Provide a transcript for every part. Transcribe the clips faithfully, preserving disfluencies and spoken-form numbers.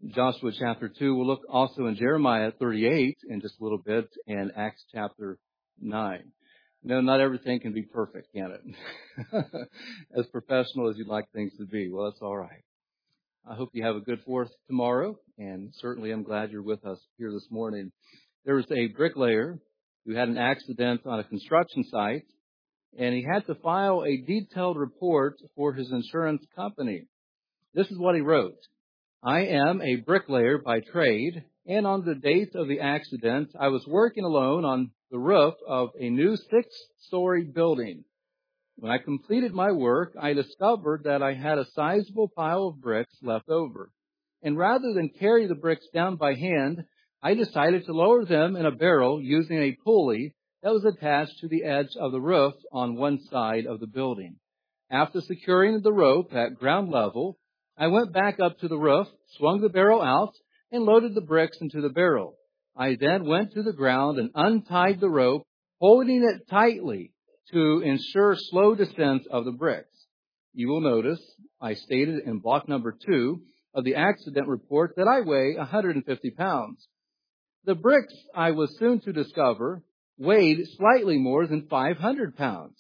Joshua chapter two. We'll look also in Jeremiah thirty-eight in just a little bit, and Acts chapter nine. No, not everything can be perfect, can it? As professional as you'd like things to be. Well, that's all right. I hope you have a good Fourth tomorrow, and certainly I'm glad you're with us here this morning. There was a bricklayer who had an accident on a construction site, and he had to file a detailed report for his insurance company. This is what he wrote. I am a bricklayer by trade, and on the date of the accident, I was working alone on the roof of a new six-story building. When I completed my work, I discovered that I had a sizable pile of bricks left over. And rather than carry the bricks down by hand, I decided to lower them in a barrel using a pulley that was attached to the edge of the roof on one side of the building. After securing the rope at ground level, I went back up to the roof, swung the barrel out, and loaded the bricks into the barrel. I then went to the ground and untied the rope, holding it tightly to ensure slow descent of the bricks. You will notice I stated in block number two of the accident report that I weigh one hundred fifty pounds. The bricks, I was soon to discover, weighed slightly more than five hundred pounds.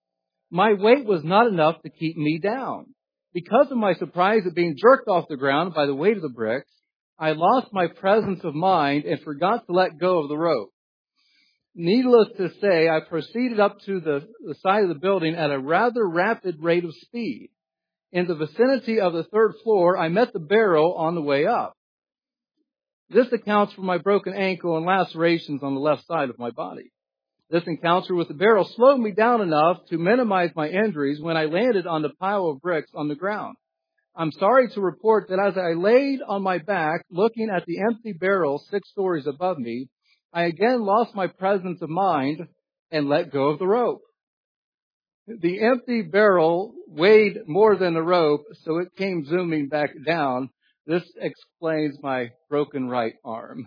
My weight was not enough to keep me down. Because of my surprise at being jerked off the ground by the weight of the bricks, I lost my presence of mind and forgot to let go of the rope. Needless to say, I proceeded up to the, the side of the building at a rather rapid rate of speed. In the vicinity of the third floor, I met the barrel on the way up. This accounts for my broken ankle and lacerations on the left side of my body. This encounter with the barrel slowed me down enough to minimize my injuries when I landed on the pile of bricks on the ground. I'm sorry to report that as I laid on my back, looking at the empty barrel six stories above me, I again lost my presence of mind and let go of the rope. The empty barrel weighed more than the rope, so it came zooming back down. This explains my broken right arm.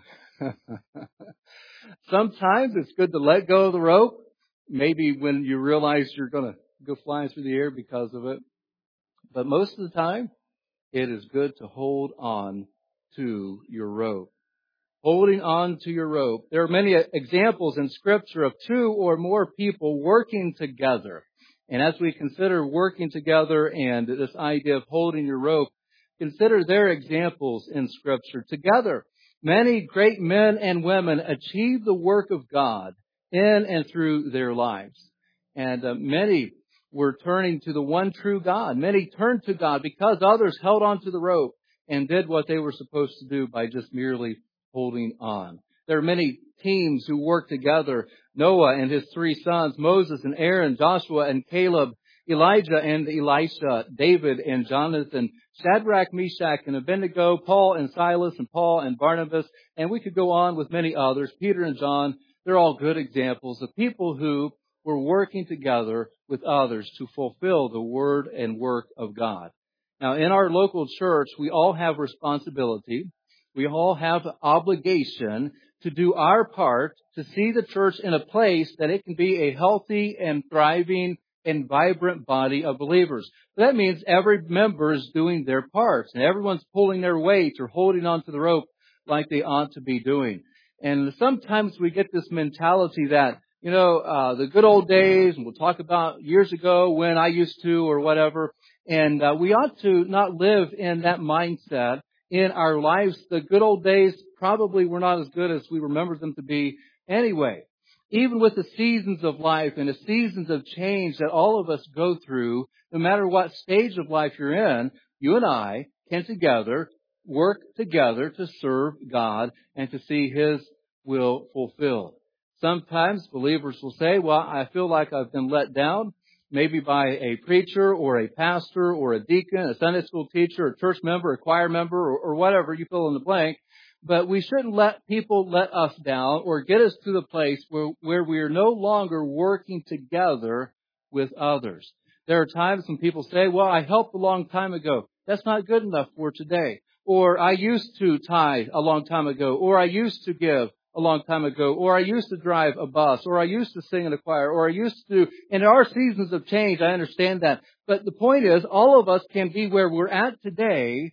Sometimes it's good to let go of the rope, maybe when you realize you're going to go flying through the air because of it. But most of the time, it is good to hold on to your rope. Holding on to your rope. There are many examples in Scripture of two or more people working together. And as we consider working together and this idea of holding your rope, consider their examples in Scripture. Together, many great men and women achieved the work of God in and through their lives. And uh, many were turning to the one true God. Many turned to God because others held on to the rope and did what they were supposed to do by just merely holding on. There are many teams who work together. Noah and his three sons, Moses and Aaron, Joshua and Caleb, Elijah and Elisha, David and Jonathan, Shadrach, Meshach and Abednego, Paul and Silas, and Paul and Barnabas, and we could go on with many others, Peter and John. They're all good examples of people who were working together with others to fulfill the word and work of God. Now, in our local church, we all have responsibility. We all have obligation to do our part to see the church in a place that it can be a healthy and thriving and vibrant body of believers. That means every member is doing their parts and everyone's pulling their weight or holding onto the rope like they ought to be doing. And sometimes we get this mentality that, you know, uh, the good old days, and we'll talk about years ago when I used to or whatever, and uh, we ought to not live in that mindset in our lives. The good old days probably were not as good as we remember them to be anyway. Even with the seasons of life and the seasons of change that all of us go through, no matter what stage of life you're in, you and I can together work together to serve God and to see His will fulfilled. Sometimes believers will say, well, I feel like I've been let down, maybe by a preacher or a pastor or a deacon, a Sunday school teacher, a church member, a choir member, or, or whatever, you fill in the blank. But we shouldn't let people let us down or get us to the place where, where we are no longer working together with others. There are times when people say, well, I helped a long time ago. That's not good enough for today. Or I used to tithe a long time ago. Or I used to give a long time ago. Or I used to drive a bus. Or I used to sing in a choir. Or I used to... And there are seasons of change. I understand that. But the point is, all of us can be where we're at today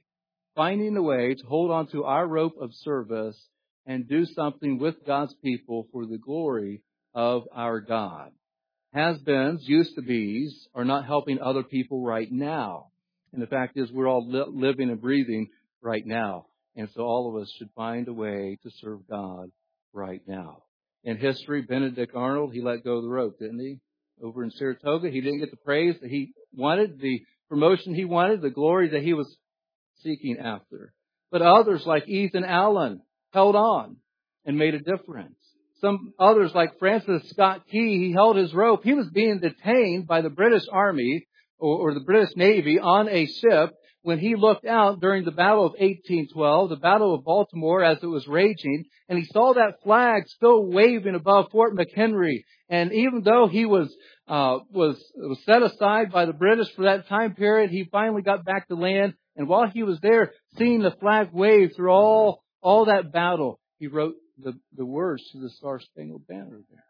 finding a way to hold on to our rope of service and do something with God's people for the glory of our God. Has-beens, used-to-be's are not helping other people right now. And the fact is we're all li- living and breathing right now. And so all of us should find a way to serve God right now. In history, Benedict Arnold, he let go of the rope, didn't he? Over in Saratoga, he didn't get the praise that he wanted, the promotion he wanted, the glory that he was seeking after. But others like Ethan Allen held on and made a difference. Some others like Francis Scott Key, he held his rope. He was being detained by the British Army or, or the British Navy on a ship when he looked out during the Battle of eighteen twelve, the Battle of Baltimore as it was raging, and he saw that flag still waving above Fort McHenry. And even though he was uh was, was set aside by the British for that time period, he finally got back to land. And while he was there, seeing the flag wave through all all that battle, he wrote the, the words to the Star-Spangled Banner there.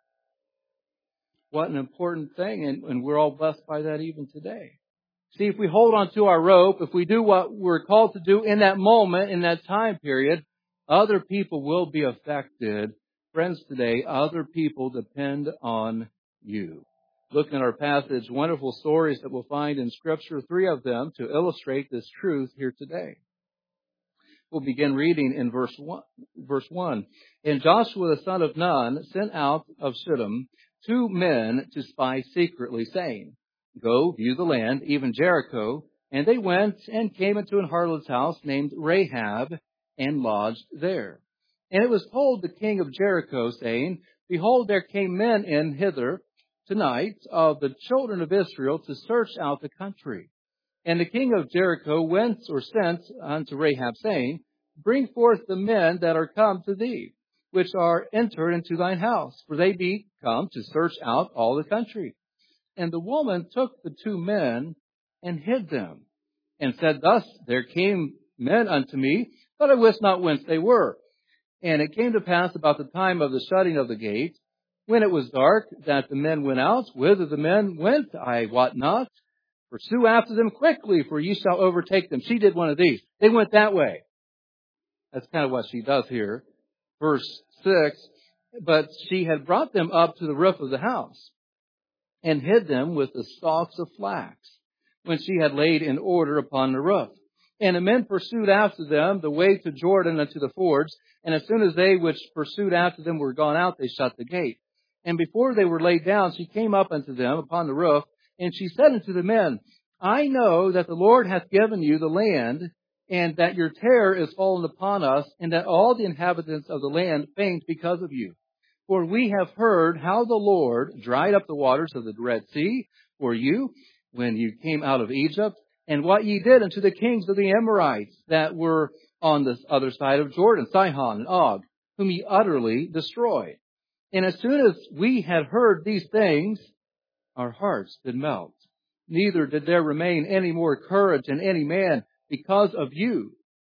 What an important thing, and, and we're all blessed by that even today. See, if we hold on to our rope, if we do what we're called to do in that moment, in that time period, other people will be affected. Friends, today, other people depend on you. Looking at our passage, wonderful stories that we'll find in Scripture, three of them to illustrate this truth here today. We'll begin reading in verse one. Verse one. And Joshua the son of Nun sent out of Shittim two men to spy secretly, saying, Go, view the land, even Jericho. And they went and came into an harlot's house named Rahab, and lodged there. And it was told the king of Jericho, saying, Behold, there came men in hither tonight of the children of Israel to search out the country. And the king of Jericho went or sent unto Rahab, saying, Bring forth the men that are come to thee, which are entered into thine house, for they be come to search out all the country. And the woman took the two men and hid them, and said, Thus there came men unto me, but I wist not whence they were. And it came to pass about the time of the shutting of the gate, when it was dark, that the men went out. Whither the men went, I wot not. Pursue after them quickly, for ye shall overtake them. She did one of these. They went that way. That's kind of what she does here. Verse six, But she had brought them up to the roof of the house, and hid them with the stalks of flax, when she had laid in order upon the roof. And the men pursued after them the way to Jordan unto the fords, and as soon as they which pursued after them were gone out, they shut the gate. And before they were laid down, she came up unto them upon the roof, and she said unto the men, I know that the Lord hath given you the land, and that your terror is fallen upon us, and that all the inhabitants of the land faint because of you. For we have heard how the Lord dried up the waters of the Red Sea for you when you came out of Egypt, and what ye did unto the kings of the Amorites that were on the other side of Jordan, Sihon and Og, whom ye utterly destroyed. And as soon as we had heard these things, our hearts did melt. Neither did there remain any more courage in any man because of you.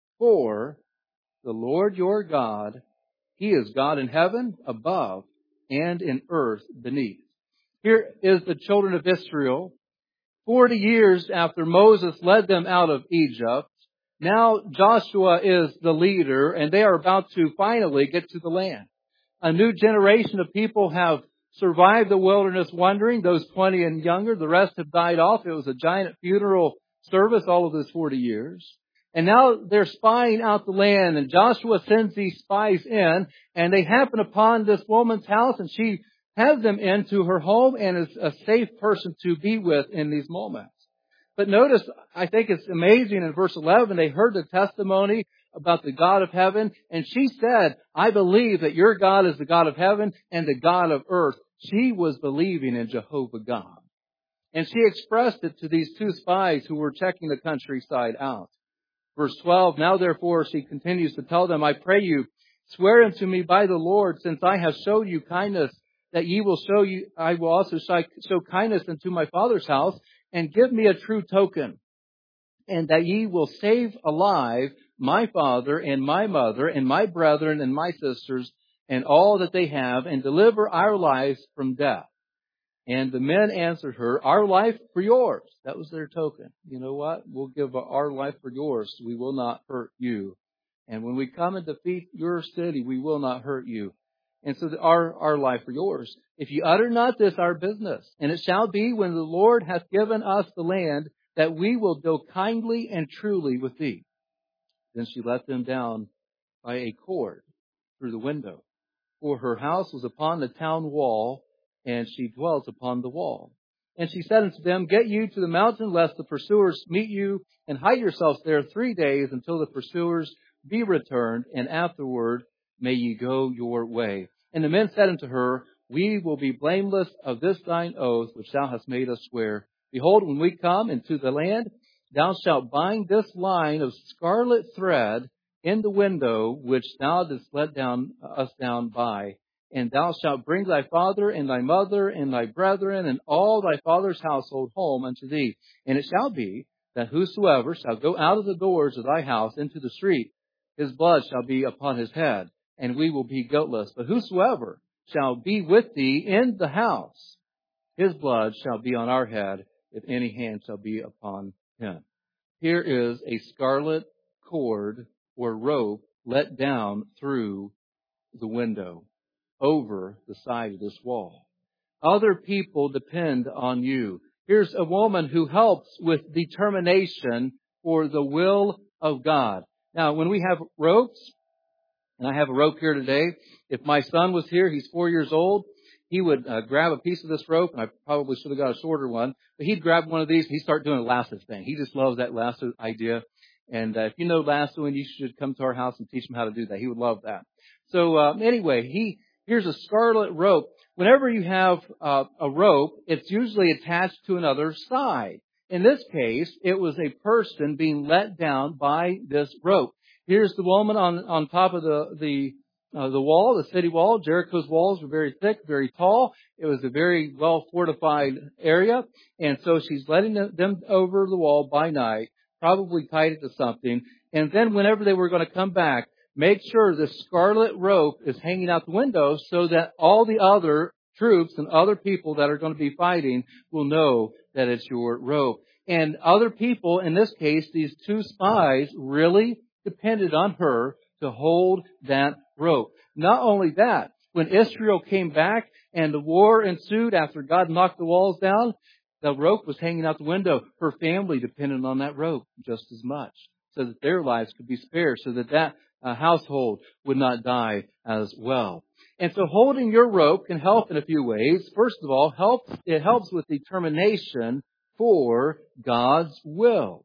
For the Lord your God, He is God in heaven above and in earth beneath. Here is the children of Israel, forty years after Moses led them out of Egypt. Now Joshua is the leader, and they are about to finally get to the land. A new generation of people have survived the wilderness wandering, those twenty and younger. The rest have died off. It was a giant funeral service all of those forty years. And now they're spying out the land, and Joshua sends these spies in, and they happen upon this woman's house, and she has them into her home and is a safe person to be with in these moments. But notice, I think it's amazing in verse eleven, they heard the testimony about the God of heaven, and she said, I believe that your God is the God of heaven and the God of earth. She was believing in Jehovah God. And she expressed it to these two spies who were checking the countryside out. Verse twelve, Now therefore she continues to tell them, I pray you, swear unto me by the Lord, since I have showed you kindness, that ye will show you, I will also show kindness unto my father's house, and give me a true token, and that ye will save alive my father and my mother and my brethren and my sisters and all that they have, and deliver our lives from death. And the men answered her, our life for yours. That was their token. You know what? We'll give our life for yours. We will not hurt you. And when we come and defeat your city, we will not hurt you. And so our, our life for yours. If you utter not this, our business. And it shall be when the Lord hath given us the land, that we will deal kindly and truly with thee. Then she let them down by a cord through the window. For her house was upon the town wall, and she dwelt upon the wall. And she said unto them, get you to the mountain, lest the pursuers meet you, and hide yourselves there three days until the pursuers be returned, and afterward may ye go your way. And the men said unto her, we will be blameless of this thine oath, which thou hast made us swear. Behold, when we come into the land, thou shalt bind this line of scarlet thread in the window which thou didst let down us down by. And thou shalt bring thy father and thy mother and thy brethren and all thy father's household home unto thee. And it shall be that whosoever shall go out of the doors of thy house into the street, his blood shall be upon his head, and we will be guiltless. But whosoever shall be with thee in the house, his blood shall be on our head, if any hand shall be upon him. Here is a scarlet cord or rope let down through the window over the side of this wall. Other people depend on you. Here's a woman who helps with determination for the will of God. Now, when we have ropes, and I have a rope here today, if my son was here, he's four years old, he would uh, grab a piece of this rope, and I probably should have got a shorter one, but he'd grab one of these, and he'd start doing a lasso thing. He just loves that lasso idea. And uh, if you know lassoing, you should come to our house and teach him how to do that. He would love that. So uh, anyway, he here's a scarlet rope. Whenever you have uh, a rope, it's usually attached to another side. In this case, it was a person being let down by this rope. Here's the woman on on top of the the uh, the wall, the city wall. Jericho's walls were very thick, very tall. It was a very well fortified area, and so she's letting them over the wall by night, probably tied it to something. And then whenever they were going to come back, make sure the scarlet rope is hanging out the window so that all the other troops and other people that are going to be fighting will know that it's your rope. And other people, in this case, these two spies, really depended on her to hold that rope. Not only that, when Israel came back and the war ensued after God knocked the walls down, the rope was hanging out the window. Her family depended on that rope just as much, so that their lives could be spared, so that that uh, household would not die as well. And so holding your rope can help in a few ways. First of all, help, it helps with determination for God's will.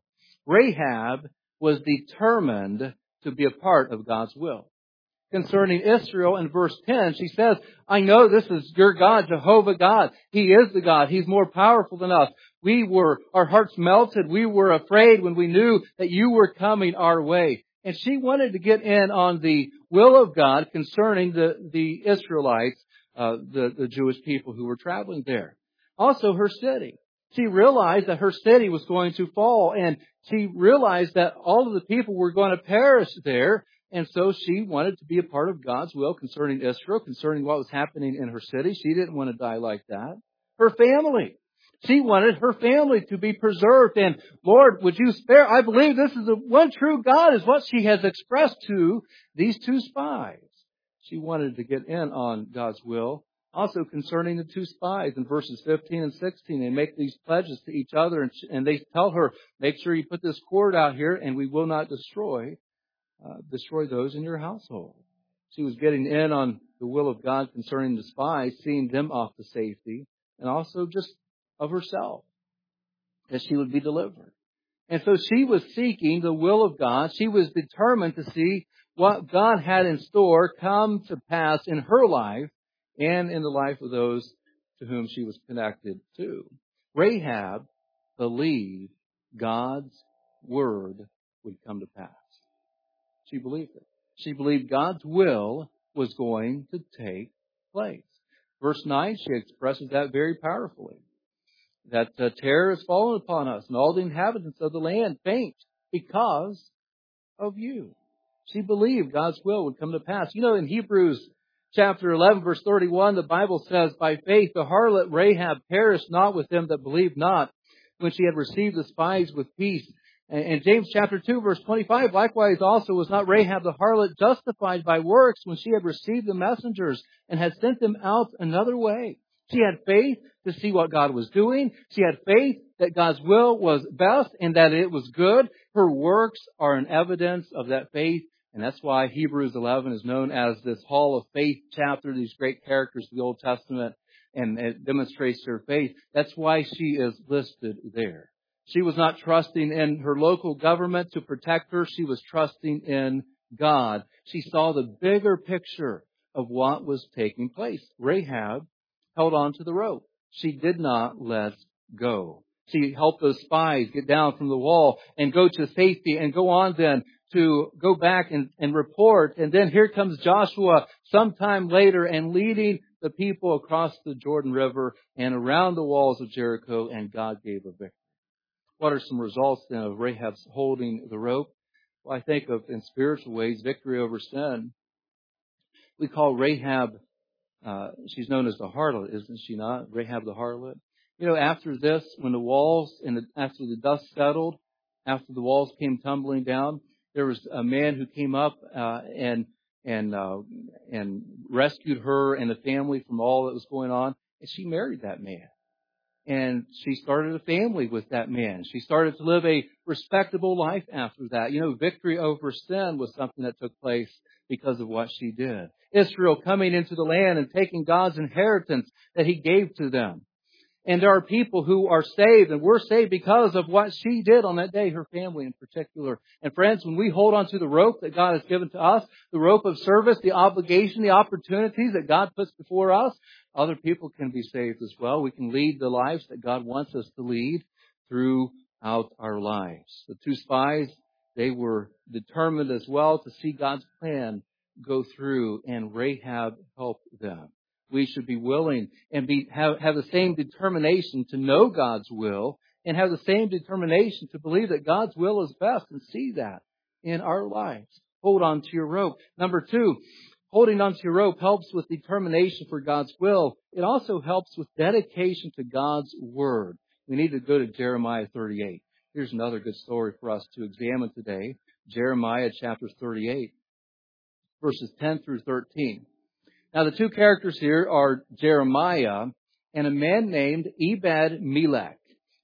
Rahab was determined to be a part of God's will. Concerning Israel in verse ten, she says, I know this is your God, Jehovah God. He is the God. He's more powerful than us. We were, our hearts melted. We were afraid when we knew that you were coming our way. And she wanted to get in on the will of God concerning the, the Israelites, uh, the, the Jewish people who were traveling there. Also her city. She realized that her city was going to fall, and she realized that all of the people were going to perish there. And so she wanted to be a part of God's will concerning Israel, concerning what was happening in her city. She didn't want to die like that. Her family. She wanted her family to be preserved. And Lord, would you spare? I believe this is the one true God, is what she has expressed to these two spies. She wanted to get in on God's will. Also concerning the two spies in verses fifteen and sixteen, they make these pledges to each other, and, and they tell her, make sure you put this cord out here and we will not destroy, uh, destroy those in your household. She was getting in on the will of God concerning the spies, seeing them off to safety, and also just of herself, that she would be delivered. And so she was seeking the will of God. She was determined to see what God had in store come to pass in her life and in the life of those to whom she was connected to. Rahab believed God's word would come to pass. She believed it. She believed God's will was going to take place. Verse nine, she expresses that very powerfully. That uh, terror has fallen upon us, and all the inhabitants of the land faint because of you. She believed God's will would come to pass. You know, in Hebrews chapter eleven, verse thirty-one, the Bible says, by faith the harlot Rahab perished not with them that believed not, when she had received the spies with peace. And James chapter two, verse twenty-five, likewise also was not Rahab the harlot justified by works when she had received the messengers and had sent them out another way. She had faith to see what God was doing. She had faith that God's will was best and that it was good. Her works are an evidence of that faith. And that's why Hebrews eleven is known as this Hall of Faith chapter, these great characters of the Old Testament, and it demonstrates her faith. That's why she is listed there. She was not trusting in her local government to protect her. She was trusting in God. She saw the bigger picture of what was taking place. Rahab held on to the rope. She did not let go. She helped those spies get down from the wall and go to safety and go on then to go back and, and report. And then here comes Joshua sometime later and leading the people across the Jordan River and around the walls of Jericho, and God gave a victory. What are some results then of Rahab's holding the rope? Well, I think of, in spiritual ways, victory over sin. We call Rahab, uh, she's known as the harlot, isn't she not? Rahab the harlot. You know, after this, when the walls, and the, after the dust settled, after the walls came tumbling down, there was a man who came up uh, and and uh, and rescued her and the family from all that was going on. And she married that man. And she started a family with that man. She started to live a respectable life after that. You know, victory over sin was something that took place because of what she did. Israel coming into the land and taking God's inheritance that He gave to them. And there are people who are saved, and we're saved because of what she did on that day, her family in particular. And friends, when we hold on to the rope that God has given to us, the rope of service, the obligation, the opportunities that God puts before us, other people can be saved as well. We can lead the lives that God wants us to lead throughout our lives. The two spies, they were determined as well to see God's plan go through, and Rahab helped them. We should be willing and be have, have the same determination to know God's will and have the same determination to believe that God's will is best and see that in our lives. Hold on to your rope. Number two, holding on to your rope helps with determination for God's will. It also helps with dedication to God's Word. We need to go to Jeremiah thirty-eight. Here's another good story for us to examine today. Jeremiah chapter thirty-eight, verses ten through thirteen. Now, the two characters here are Jeremiah and a man named Ebed-Melech.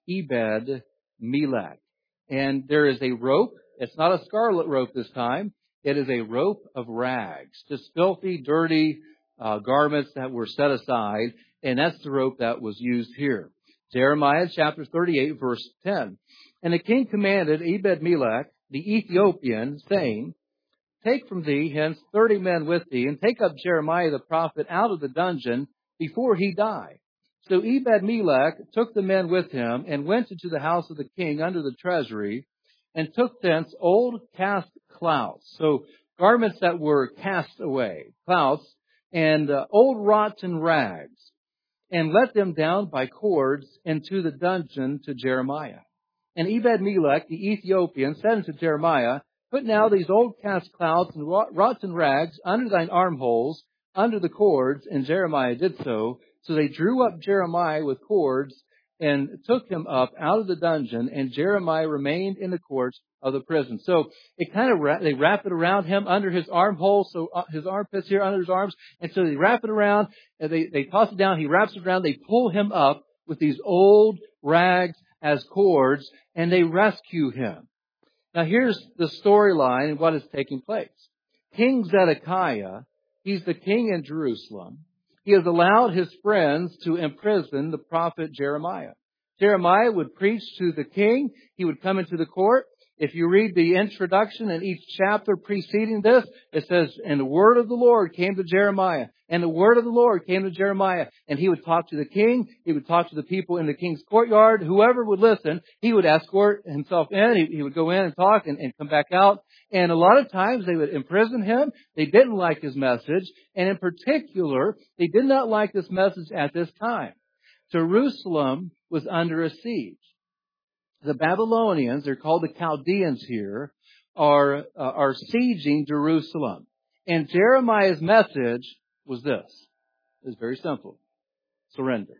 Ebed-Melech. And there is a rope. It's not a scarlet rope this time. It is a rope of rags. Just filthy, dirty uh, garments that were set aside. And that's the rope that was used here. Jeremiah chapter thirty-eight, verse ten. And the king commanded Ebed-Melech, the Ethiopian, saying, take from thee hence thirty men with thee, and take up Jeremiah the prophet out of the dungeon before he die. So Ebed-Melech took the men with him, and went into the house of the king under the treasury, and took thence old cast clouts, so garments that were cast away, clouts, and uh, old rotten rags, and let them down by cords into the dungeon to Jeremiah. And Ebed-Melech the Ethiopian said unto Jeremiah, put now these old cast clouts and rotten rags under thine armholes, under the cords. And Jeremiah did so. So they drew up Jeremiah with cords and took him up out of the dungeon. And Jeremiah remained in the courts of the prison. So it kind of ra- they wrap it around him under his armhole, so his armpits here under his arms. And so they wrap it around, and they they toss it down. He wraps it around. They pull him up with these old rags as cords, and they rescue him. Now here's the storyline and what is taking place. King Zedekiah, he's the king in Jerusalem. He has allowed his friends to imprison the prophet Jeremiah. Jeremiah would preach to the king. He would come into the court. If you read the introduction in each chapter preceding this, it says, and the word of the Lord came to Jeremiah. And the word of the Lord came to Jeremiah. And he would talk to the king. He would talk to the people in the king's courtyard. Whoever would listen, he would escort himself in. He, he would go in and talk and, and come back out. And a lot of times they would imprison him. They didn't like his message. And in particular, they did not like this message at this time. Jerusalem was under a siege. The Babylonians, they're called the Chaldeans here, are uh, are sieging Jerusalem. And Jeremiah's message was this. It was very simple. Surrender.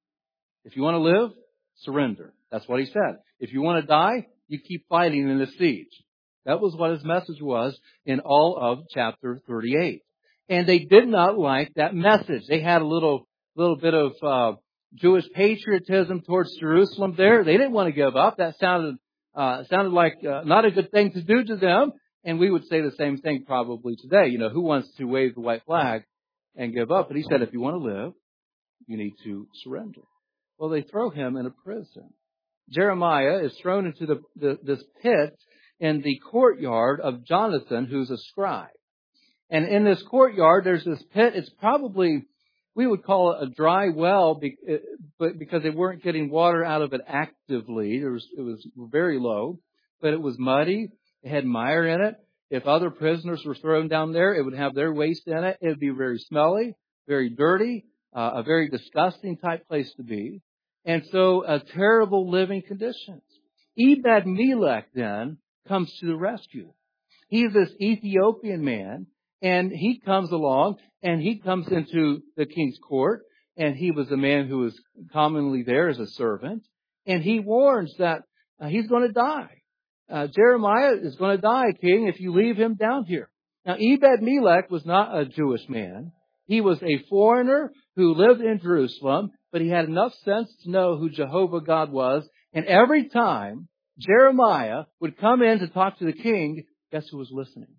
If you want to live, surrender. That's what he said. If you want to die, you keep fighting in the siege. That was what his message was in all of chapter thirty-eight. And they did not like that message. They had a little, little bit of uh, Jewish patriotism towards Jerusalem there. They didn't want to give up. That sounded uh, sounded like uh, not a good thing to do to them. And we would say the same thing probably today. You know, who wants to wave the white flag and give up? But he said, if you want to live, you need to surrender. Well, they throw him in a prison. Jeremiah is thrown into the, the, this pit in the courtyard of Jonathan, who's a scribe. And in this courtyard, there's this pit. It's probably, we would call it a dry well, but because they weren't getting water out of it actively. It was, it was very low, but it was muddy. It had mire in it. If other prisoners were thrown down there, it would have their waste in it. It would be very smelly, very dirty, uh, a very disgusting type place to be. And so, uh, terrible living conditions. Ebed-Melech then comes to the rescue. He's this Ethiopian man, and he comes along, and he comes into the king's court, and he was a man who was commonly there as a servant, and he warns that uh, he's going to die. Uh, Jeremiah is going to die, king, if you leave him down here. Now, Ebed-Melech was not a Jewish man. He was a foreigner who lived in Jerusalem, but he had enough sense to know who Jehovah God was. And every time Jeremiah would come in to talk to the king, guess who was listening?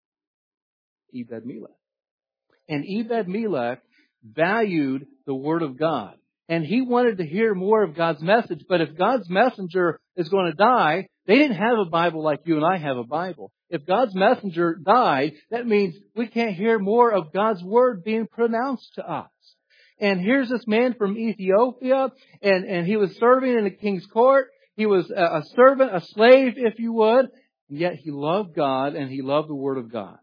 Ebed-Melech. And Ebed-Melech valued the Word of God. And he wanted to hear more of God's message. But if God's messenger is going to die, they didn't have a Bible like you and I have a Bible. If God's messenger died, that means we can't hear more of God's Word being pronounced to us. And here's this man from Ethiopia, and, and he was serving in the king's court. He was a, a servant, a slave, if you would. And yet he loved God and he loved the Word of God.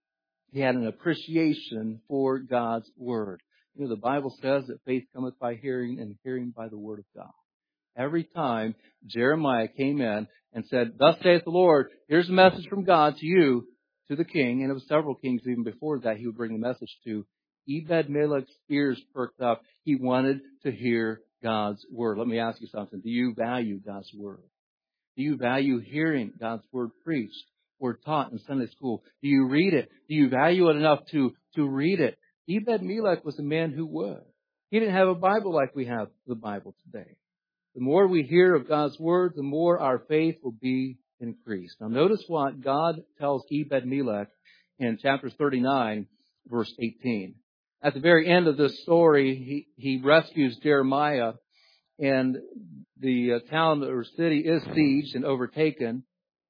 He had an appreciation for God's Word. You know, the Bible says that faith cometh by hearing and hearing by the Word of God. Every time Jeremiah came in and said, thus saith the Lord, here's a message from God to you, to the king, and it was several kings even before that he would bring the message to, Ebed-Melech's ears perked up. He wanted to hear God's Word. Let me ask you something. Do you value God's Word? Do you value hearing God's Word preached or taught in Sunday school? Do you read it? Do you value it enough to, to read it? Ebed-Melech was a man who would. He didn't have a Bible like we have the Bible today. The more we hear of God's Word, the more our faith will be increased. Now notice what God tells Ebed-Melech in chapter thirty-nine, verse eighteen. At the very end of this story, he, he rescues Jeremiah, and the uh, town or city is sieged and overtaken.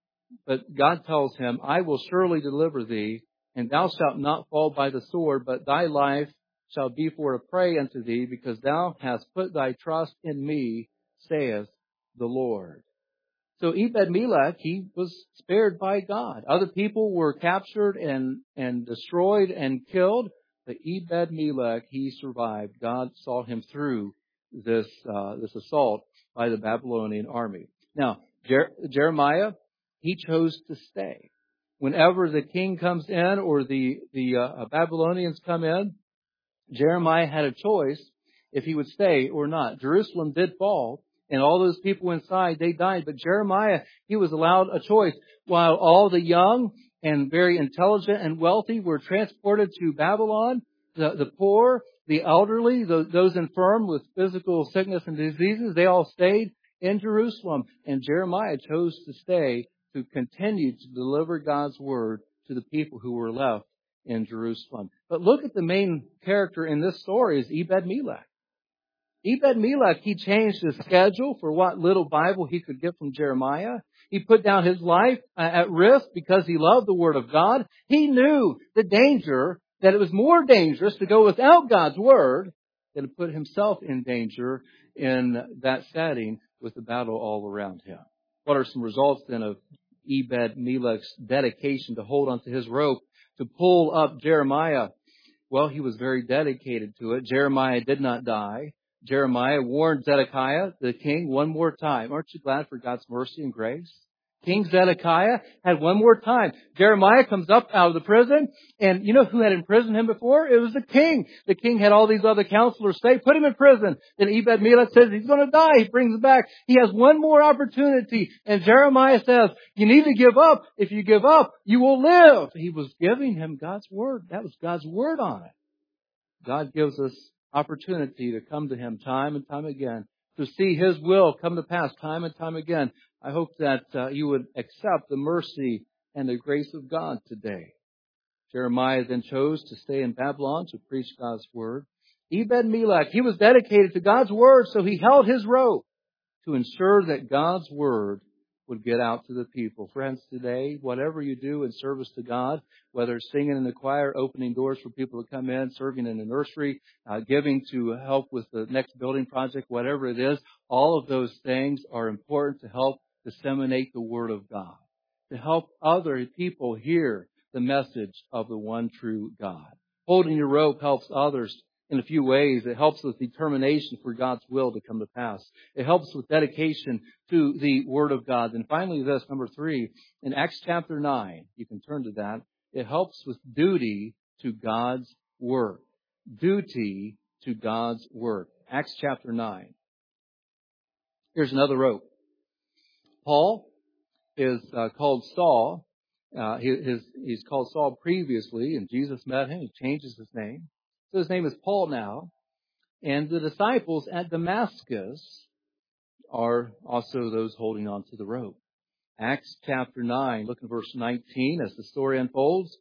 But God tells him, I will surely deliver thee, and thou shalt not fall by the sword, but thy life shall be for a prey unto thee, because thou hast put thy trust in me, saith the Lord. So Ebed-Melech, he was spared by God. Other people were captured and, and destroyed and killed. But Ebed-Melech, he survived. God saw him through this uh, this assault by the Babylonian army. Now, Jer- Jeremiah, he chose to stay. Whenever the king comes in or the, the uh, Babylonians come in, Jeremiah had a choice if he would stay or not. Jerusalem did fall, and all those people inside, they died. But Jeremiah, he was allowed a choice. While all the young and very intelligent and wealthy were transported to Babylon, the, the poor, the elderly, the, those infirm with physical sickness and diseases, they all stayed in Jerusalem. And Jeremiah chose to stay to continue to deliver God's Word to the people who were left in Jerusalem. But look at the main character in this story is Ebed-Melech. Ebed-Melech, he changed his schedule for what little Bible he could get from Jeremiah. He put down his life at risk because he loved the Word of God. He knew the danger, that it was more dangerous to go without God's Word than to put himself in danger in that setting with the battle all around him. What are some results then of Ebed-Melech's dedication to hold onto his rope to pull up Jeremiah? Well, he was very dedicated to it. Jeremiah did not die. Jeremiah warned Zedekiah, the king, one more time. Aren't you glad for God's mercy and grace? King Zedekiah had one more time. Jeremiah comes up out of the prison, and you know who had imprisoned him before? It was the king. The king had all these other counselors say, put him in prison. Then Ebed-Melech says he's going to die. He brings him back. He has one more opportunity. And Jeremiah says, you need to give up. If you give up, you will live. He was giving him God's word. That was God's word on it. God gives us opportunity to come to Him time and time again, to see His will come to pass time and time again. I hope that uh, you would accept the mercy and the grace of God today. Jeremiah then chose to stay in Babylon to preach God's word. Ebed-Melech, he was dedicated to God's word, so he held his rope to ensure that God's word would get out to the people. Friends, today, whatever you do in service to God, whether it's singing in the choir, opening doors for people to come in, serving in the nursery, uh, giving to help with the next building project, whatever it is, all of those things are important to help disseminate the Word of God, to help other people hear the message of the one true God. Holding your rope helps others in a few ways. It helps with determination for God's will to come to pass. It helps with dedication to the Word of God. And finally this, number three, in Acts chapter nine, you can turn to that, it helps with duty to God's work. Duty to God's work. Acts chapter nine. Here's another rope. Paul is uh, called Saul. Uh, he, his, he's called Saul previously, and Jesus met him. He changes his name. So his name is Paul now. And the disciples at Damascus are also those holding on to the rope. Acts chapter nine, look at verse nineteen as the story unfolds.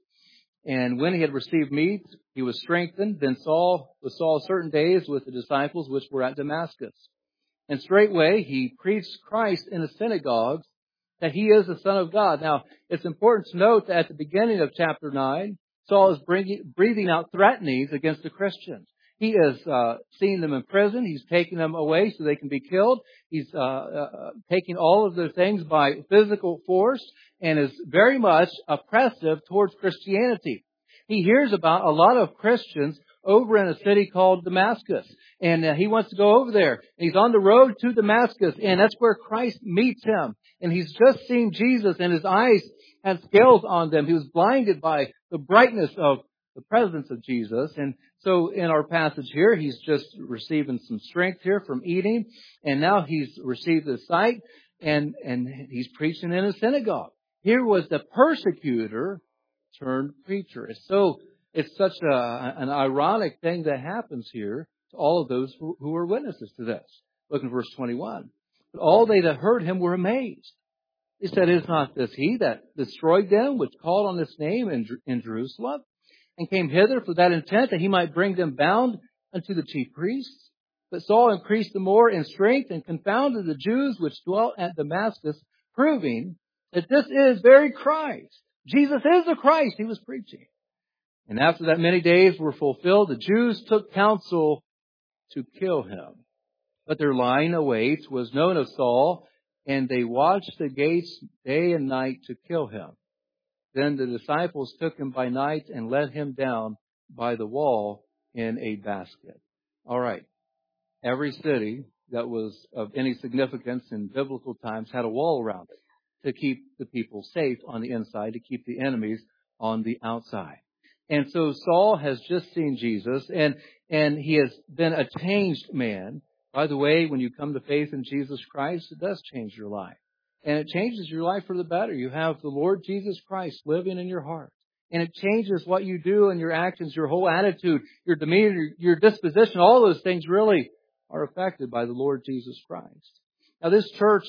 And when he had received meat, he was strengthened. Then Saul was Saul certain days with the disciples which were at Damascus. And straightway he preached Christ in the synagogues, that he is the Son of God. Now, it's important to note that at the beginning of chapter nine, Saul is bringing, breathing out threatenings against the Christians. He is uh, seeing them in prison. He's taking them away so they can be killed. He's uh, uh, taking all of their things by physical force and is very much oppressive towards Christianity. He hears about a lot of Christians over in a city called Damascus. And uh, he wants to go over there. And he's on the road to Damascus, and that's where Christ meets him. And he's just seen Jesus, and his eyes had scales on them. He was blinded by the brightness of the presence of Jesus. And so in our passage here, he's just receiving some strength here from eating. And now he's received the sight, and, and he's preaching in a synagogue. Here was the persecutor turned preacher. It's so, it's such a, an ironic thing that happens here to all of those who, who are witnesses to this. Look in verse twenty-one. But all they that heard him were amazed. He said, is not this he that destroyed them, which called on this name in, in Jerusalem, and came hither for that intent, that he might bring them bound unto the chief priests? But Saul increased the more in strength, and confounded the Jews which dwelt at Damascus, proving that this is very Christ. Jesus is the Christ he was preaching. And after that many days were fulfilled, the Jews took counsel to kill him. But their lying await was known of Saul, and they watched the gates day and night to kill him. Then the disciples took him by night and let him down by the wall in a basket. All right. Every city that was of any significance in biblical times had a wall around it to keep the people safe on the inside, to keep the enemies on the outside. And so Saul has just seen Jesus, and, and he has been a changed man. By the way, when you come to faith in Jesus Christ, it does change your life. And it changes your life for the better. You have the Lord Jesus Christ living in your heart. And it changes what you do and your actions, your whole attitude, your demeanor, your disposition. All those things really are affected by the Lord Jesus Christ. Now, this church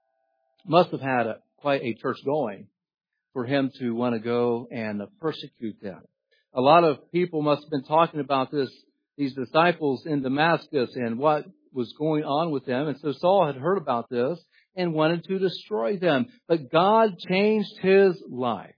must have had a, quite a church going for him to want to go and persecute them. A lot of people must have been talking about this, these disciples in Damascus and what was going on with them. And so Saul had heard about this and wanted to destroy them. But God changed his life.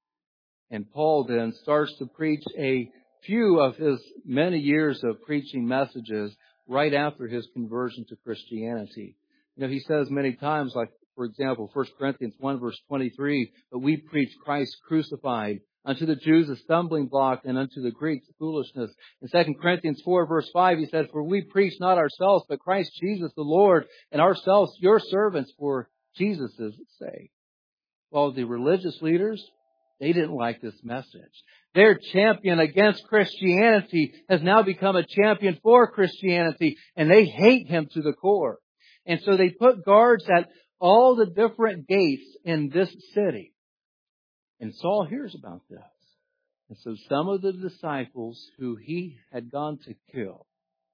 And Paul then starts to preach a few of his many years of preaching messages right after his conversion to Christianity. You know, he says many times, like, for example, First Corinthians one, verse twenty-three, but we preach Christ crucified, unto the Jews a stumbling block, and unto the Greeks foolishness. In Second Corinthians four, verse five, he said, for we preach not ourselves, but Christ Jesus the Lord, and ourselves your servants for Jesus' sake. Well, the religious leaders, they didn't like this message. Their champion against Christianity has now become a champion for Christianity, and they hate him to the core. And so they put guards at all the different gates in this city. And Saul hears about this. And so some of the disciples who he had gone to kill,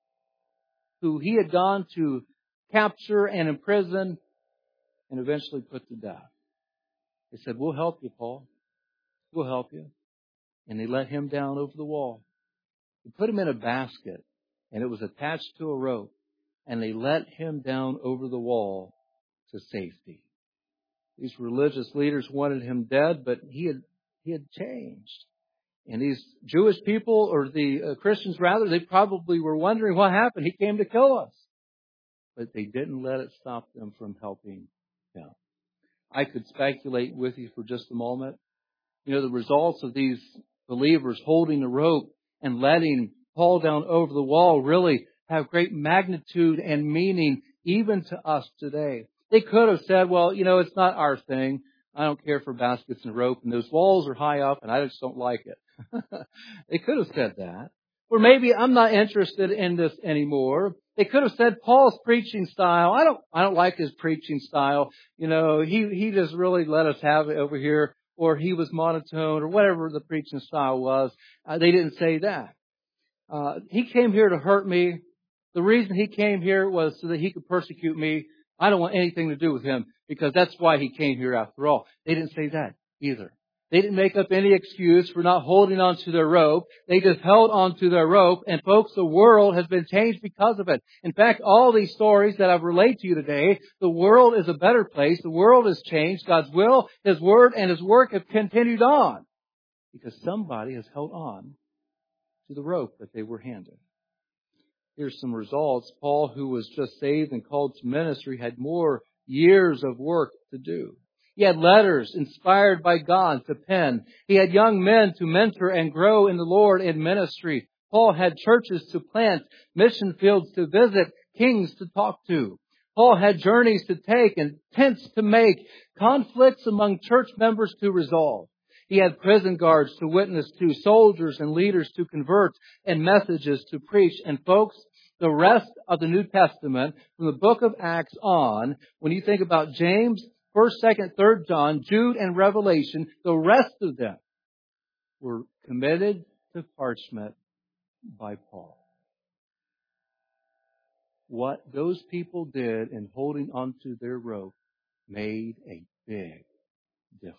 who he had gone to capture and imprison and eventually put to death, they said, "We'll help you, Paul. We'll help you." And they let him down over the wall. They put him in a basket, and it was attached to a rope. And they let him down over the wall to safety. These religious leaders wanted him dead, but he had he had changed. And these Jewish people, or the uh, Christians rather, they probably were wondering what happened. He came to kill us. But they didn't let it stop them from helping him. I could speculate with you for just a moment. You know, the results of these believers holding the rope and letting Paul down over the wall really have great magnitude and meaning even to us today. They could have said, well, you know, it's not our thing. I don't care for baskets and rope, and those walls are high up, and I just don't like it. They could have said that. Or maybe I'm not interested in this anymore. They could have said Paul's preaching style. I don't, I don't like his preaching style. You know, he, he just really let us have it over here. Or he was monotone, or whatever the preaching style was. Uh, they didn't say that. Uh, he came here to hurt me. The reason he came here was so that he could persecute me. I don't want anything to do with him because that's why he came here after all. They didn't say that either. They didn't make up any excuse for not holding on to their rope. They just held on to their rope. And folks, the world has been changed because of it. In fact, all these stories that I've relayed to you today, the world is a better place. The world has changed. God's will, His Word, and His work have continued on because somebody has held on to the rope that they were handed. Here's some results. Paul, who was just saved and called to ministry, had more years of work to do. He had letters inspired by God to pen. He had young men to mentor and grow in the Lord in ministry. Paul had churches to plant, mission fields to visit, kings to talk to. Paul had journeys to take and tents to make, conflicts among church members to resolve. He had prison guards to witness to, soldiers and leaders to convert, and messages to preach. And folks, the rest of the New Testament, from the book of Acts on, when you think about James, First, Second, Third John, Jude, and Revelation, the rest of them were committed to parchment by Paul. What those people did in holding onto their rope made a big difference.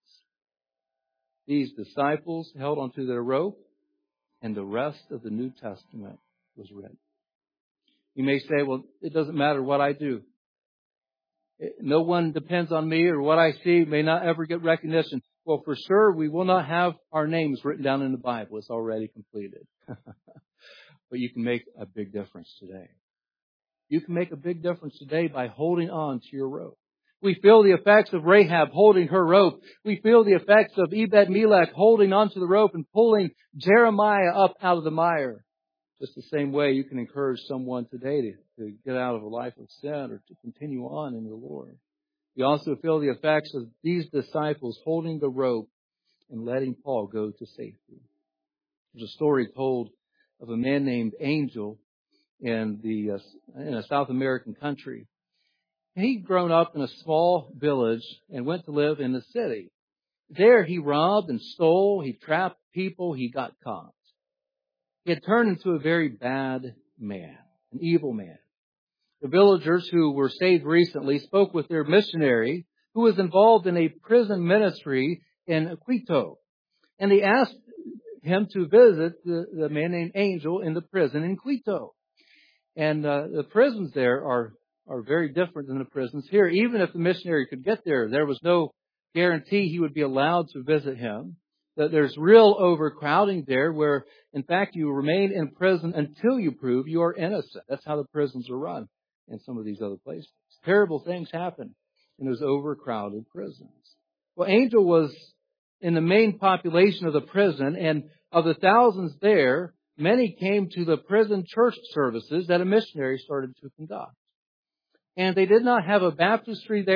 These disciples held onto their rope, and the rest of the New Testament was written. You may say, well, it doesn't matter what I do. No one depends on me, or what I see may not ever get recognition. Well, for sure, we will not have our names written down in the Bible. It's already completed. But you can make a big difference today. You can make a big difference today by holding on to your rope. We feel the effects of Rahab holding her rope. We feel the effects of Ebed-Melech holding onto the rope and pulling Jeremiah up out of the mire. Just the same way you can encourage someone today to, to get out of a life of sin or to continue on in the Lord. We also feel the effects of these disciples holding the rope and letting Paul go to safety. There's a story told of a man named Angel in the uh, in a South American country. He'd grown up in a small village and went to live in the city. There he robbed and stole, he trapped people, he got caught. He had turned into a very bad man, an evil man. The villagers who were saved recently spoke with their missionary who was involved in a prison ministry in Quito. And they asked him to visit the, the man named Angel in the prison in Quito. And uh, the prisons there are, are very different than the prisons here. Even if the missionary could get there, there was no guarantee he would be allowed to visit him. That there's real overcrowding there where, in fact, you remain in prison until you prove you are innocent. That's how the prisons are run in some of these other places. Terrible things happen in those overcrowded prisons. Well, Angel was in the main population of the prison, and of the thousands there, many came to the prison church services that a missionary started to conduct. And they did not have a baptistry there.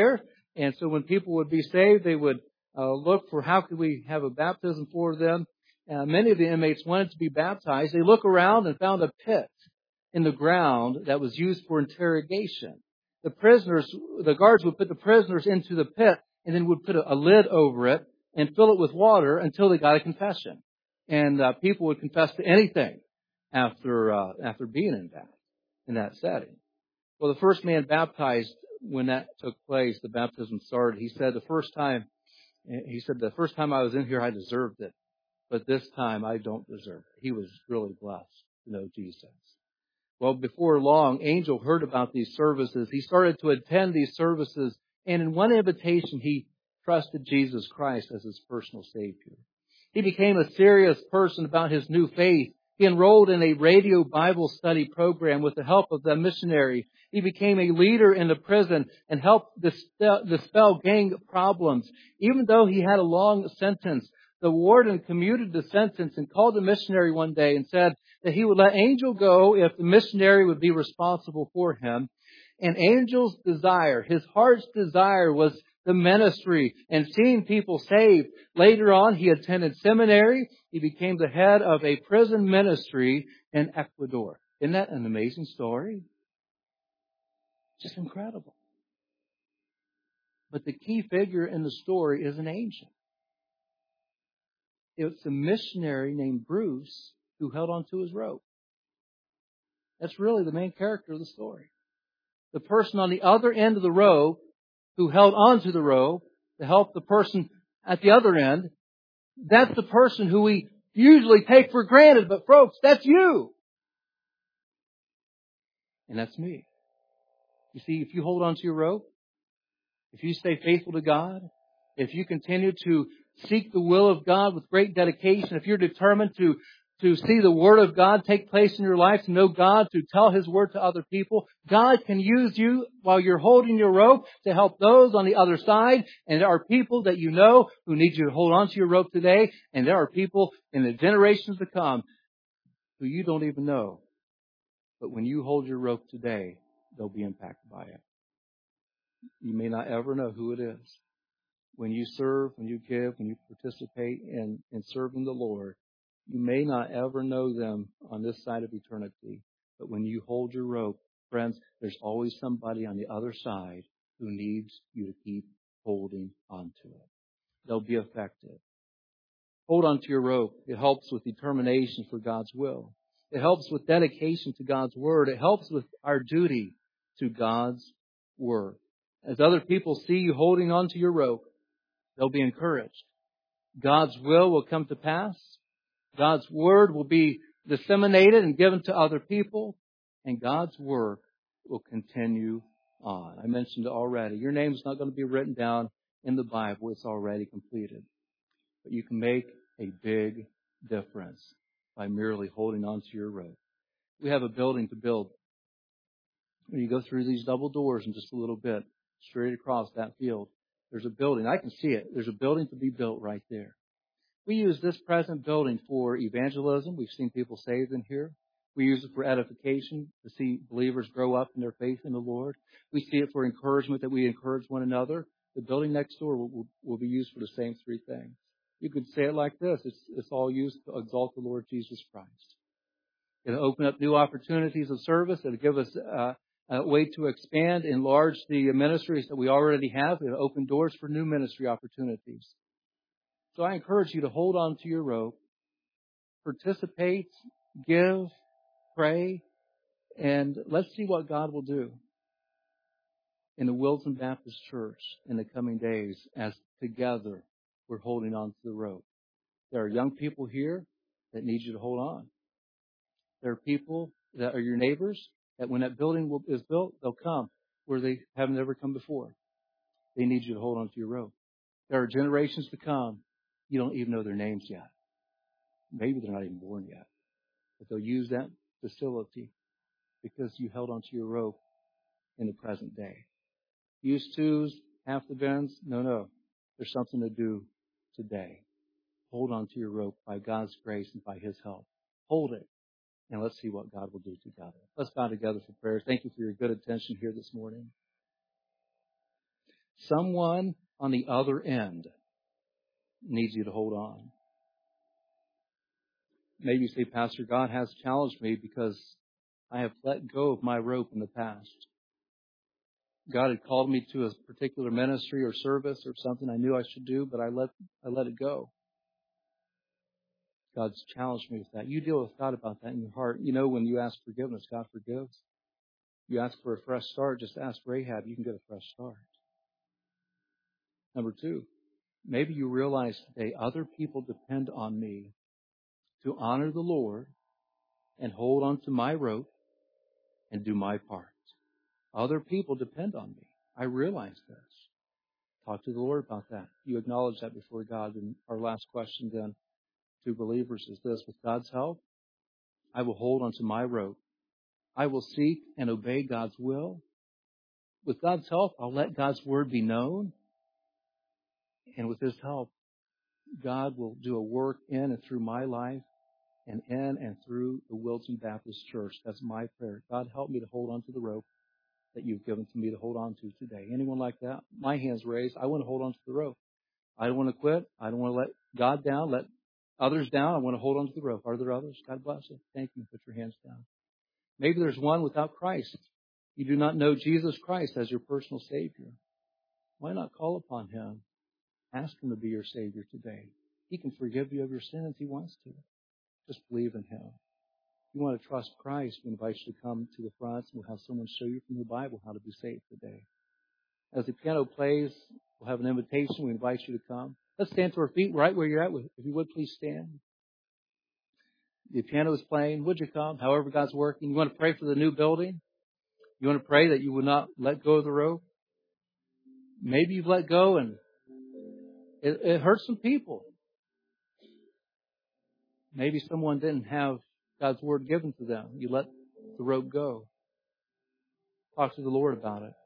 And so when people would be saved, they would uh, look for how could we have a baptism for them. Uh, many of the inmates wanted to be baptized. They look around and found a pit in the ground that was used for interrogation. The prisoners, the guards would put the prisoners into the pit and then would put a, a lid over it and fill it with water until they got a confession. And uh, people would confess to anything after uh, after being in that in that setting. Well, the first man baptized, when that took place, the baptism started. He said the first time, he said the first time I was in here, I deserved it, but this time I don't deserve it. He was really blessed to know Jesus. Well, before long, Angel heard about these services. He started to attend these services, and in one invitation, he trusted Jesus Christ as his personal Savior. He became a serious person about his new faith. He enrolled in a radio Bible study program with the help of the missionary. He became a leader in the prison and helped dispel, dispel gang problems. Even though he had a long sentence, the warden commuted the sentence and called the missionary one day and said that he would let Angel go if the missionary would be responsible for him. And Angel's desire, his heart's desire, was the ministry and seeing people saved. Later on, he attended seminary. He became the head of a prison ministry in Ecuador. Isn't that an amazing story? Just incredible. But the key figure in the story is an angel. It's a missionary named Bruce who held onto his rope. That's really the main character of the story. The person on the other end of the rope who held onto the rope to help the person at the other end, that's the person who we usually take for granted. But folks, that's you. And that's me. You see, if you hold onto your rope, if you stay faithful to God, if you continue to seek the will of God with great dedication, if you're determined to, to see the Word of God take place in your life, to know God, to tell His Word to other people, God can use you while you're holding your rope to help those on the other side. And there are people that you know who need you to hold onto your rope today. And there are people in the generations to come who you don't even know. But when you hold your rope today, they'll be impacted by it. You may not ever know who it is. When you serve, when you give, when you participate in, in serving the Lord, you may not ever know them on this side of eternity. But when you hold your rope, friends, there's always somebody on the other side who needs you to keep holding onto it. They'll be affected. Hold onto your rope. It helps with determination for God's will. It helps with dedication to God's Word. It helps with our duty to God's Word. As other people see you holding onto your rope, they'll be encouraged. God's will will come to pass. God's Word will be disseminated and given to other people. And God's work will continue on. I mentioned it already. Your name's not going to be written down in the Bible. It's already completed. But you can make a big difference by merely holding onto your rope. We have a building to build. When you go through these double doors in just a little bit, straight across that field, there's a building. I can see it. There's a building to be built right there. We use this present building for evangelism. We've seen people saved in here. We use it for edification, to see believers grow up in their faith in the Lord. We see it for encouragement, that we encourage one another. The building next door will, will, will be used for the same three things. You could say it like this. It's, it's all used to exalt the Lord Jesus Christ. It'll open up new opportunities of service. It'll give us uh, a way to expand, enlarge the ministries that we already have. It'll open doors for new ministry opportunities. So I encourage you to hold on to your rope, participate, give, pray, and let's see what God will do in the Wilson Baptist Church in the coming days as together we're holding on to the rope. There are young people here that need you to hold on. There are people that are your neighbors that when that building will, is built, they'll come where they haven't ever come before. They need you to hold on to your rope. There are generations to come. You don't even know their names yet. Maybe they're not even born yet. But they'll use that facility because you held onto your rope in the present day. Use twos, half the bends. No, no. There's something to do today. Hold on to your rope by God's grace and by His help. Hold it. And let's see what God will do together. Let's bow together for prayer. Thank you for your good attention here this morning. Someone on the other end needs you to hold on. Maybe you say, Pastor, God has challenged me because I have let go of my rope in the past. God had called me to a particular ministry or service or something I knew I should do, but I let I let it go. God's challenged me with that. You deal with God about that in your heart. You know, when you ask forgiveness, God forgives. You ask for a fresh start, just ask Rahab, you can get a fresh start. Number two, maybe you realize today other people depend on me to honor the Lord and hold on to my rope and do my part. Other people depend on me. I realize this. Talk to the Lord about that. You acknowledge that before God. And our last question then to believers is this: with God's help, I will hold onto my rope. I will seek and obey God's will. With God's help, I'll let God's word be known. And with His help, God will do a work in and through my life and in and through the Wilton Baptist Church. That's my prayer. God, help me to hold onto the rope that you've given to me to hold on to today. Anyone like that? My hand's raised. I want to hold on to the rope. I don't want to quit. I don't want to let God down, let others down. I want to hold on to the rope. Are there others? God bless you. Thank you. Put your hands down. Maybe there's one without Christ. You do not know Jesus Christ as your personal Savior. Why not call upon Him? Ask Him to be your Savior today. He can forgive you of your sins. He wants to. Just believe in Him. If you want to trust Christ, we invite you to come to the front. We'll have someone show you from the Bible how to be saved today. As the piano plays, we'll have an invitation. We invite you to come. Let's stand to our feet right where you're at. If you would, please stand. The piano is playing. Would you come? However God's working. You want to pray for the new building? You want to pray that you would not let go of the rope? Maybe you've let go and it, it hurts some people. Maybe someone didn't have God's word given to them. You let the rope go. Talk to the Lord about it.